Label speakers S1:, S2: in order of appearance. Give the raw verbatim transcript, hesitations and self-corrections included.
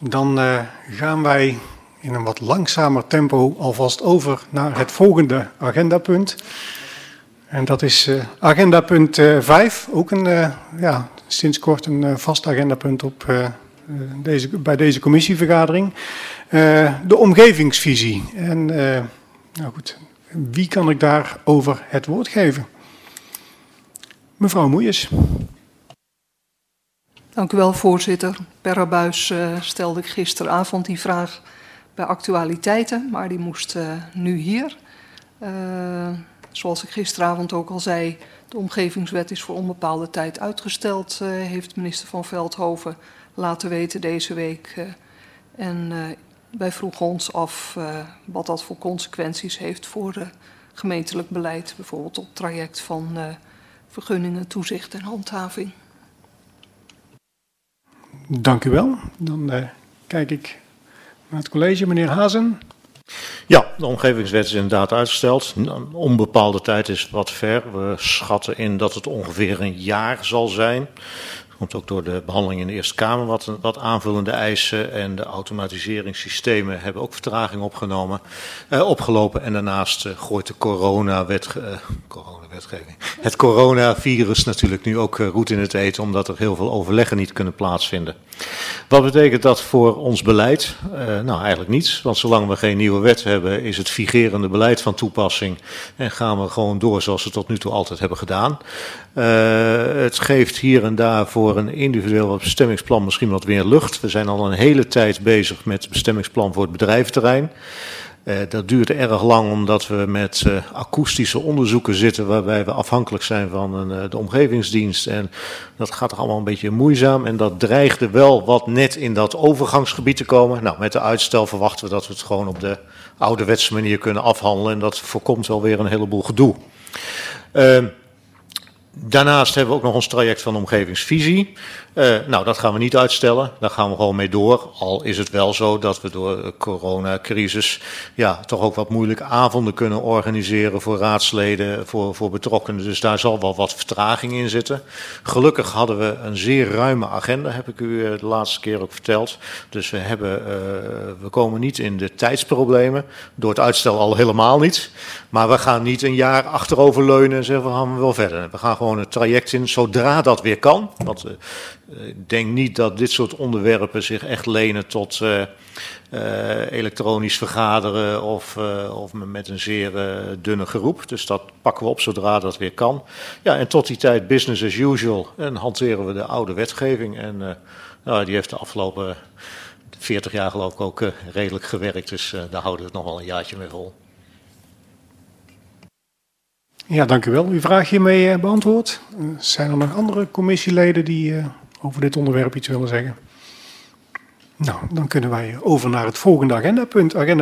S1: Dan uh, gaan wij in een wat langzamer tempo alvast over naar het volgende agendapunt. En dat is uh, agendapunt uh, vijf, ook een, uh, ja, sinds kort een uh, vast agendapunt op, uh, deze, bij deze commissievergadering. Uh, de omgevingsvisie. En uh, nou goed, wie kan ik daarover het woord geven? Mevrouw Moeijes.
S2: Dank u wel, voorzitter. Per abuis uh, stelde ik gisteravond die vraag bij actualiteiten, maar die moest uh, nu hier. Uh, zoals ik gisteravond ook al zei, de omgevingswet is voor onbepaalde tijd uitgesteld, uh, heeft minister Van Veldhoven laten weten deze week. Uh, en uh, wij vroegen ons af uh, wat dat voor consequenties heeft voor uh, gemeentelijk beleid, bijvoorbeeld op het traject van uh, vergunningen, toezicht en handhaving.
S1: Dank u wel. Dan uh, kijk ik naar het college. Meneer Hazen.
S3: Ja, de omgevingswet is inderdaad uitgesteld. Een onbepaalde tijd is wat ver. We schatten in dat het ongeveer een jaar zal zijn. Dat komt ook door de behandeling in de Eerste Kamer wat, wat aanvullende eisen. En de automatiseringssystemen hebben ook vertraging opgenomen, eh, opgelopen. En daarnaast eh, gooit de coronawet, eh, coronawetgeving, het coronavirus natuurlijk nu ook uh, roet in het eten, omdat er heel veel overleggen niet kunnen plaatsvinden. Wat betekent dat voor ons beleid? Uh, nou, eigenlijk niets. Want zolang we geen nieuwe wet hebben, is het vigerende beleid van toepassing. En gaan we gewoon door zoals we tot nu toe altijd hebben gedaan. Uh, het geeft hier en daar voor een individueel bestemmingsplan misschien wat meer lucht. We zijn al een hele tijd bezig met het bestemmingsplan voor het bedrijventerrein. Uh, dat duurt erg lang omdat we met uh, akoestische onderzoeken zitten waarbij we afhankelijk zijn van een, uh, de omgevingsdienst. En dat gaat toch allemaal een beetje moeizaam en dat dreigde wel wat net in dat overgangsgebied te komen. Nou, met de uitstel verwachten we dat we het gewoon op de ouderwetse manier kunnen afhandelen en dat voorkomt wel weer een heleboel gedoe. Uh, Daarnaast hebben we ook nog ons traject van de omgevingsvisie. Uh, nou, dat gaan we niet uitstellen. Daar gaan we gewoon mee door. Al is het wel zo dat we door de coronacrisis ja, toch ook wat moeilijk avonden kunnen organiseren voor raadsleden, voor, voor betrokkenen. Dus daar zal wel wat vertraging in zitten. Gelukkig hadden we een zeer ruime agenda, heb ik u de laatste keer ook verteld. Dus we, hebben, uh, we komen niet in de tijdsproblemen. Door het uitstel al helemaal niet. Maar we gaan niet een jaar achteroverleunen en zeggen we gaan wel verder. We gaan gewoon het traject in zodra dat weer kan. Want uh, ik denk niet dat dit soort onderwerpen zich echt lenen tot uh, uh, elektronisch vergaderen of, uh, of met een zeer uh, dunne groep. Dus dat pakken we op zodra dat weer kan. Ja, en tot die tijd business as usual. En hanteren we de oude wetgeving. En uh, nou, die heeft de afgelopen veertig jaar geloof ik ook uh, redelijk gewerkt. Dus uh, daar houden we het nog wel een jaartje mee vol.
S1: Ja, dank u wel. Uw vraag hiermee uh, beantwoord. Uh, zijn er nog andere commissieleden die uh, over dit onderwerp iets willen zeggen? Nou, dan kunnen wij over naar het volgende agendapunt. Agenda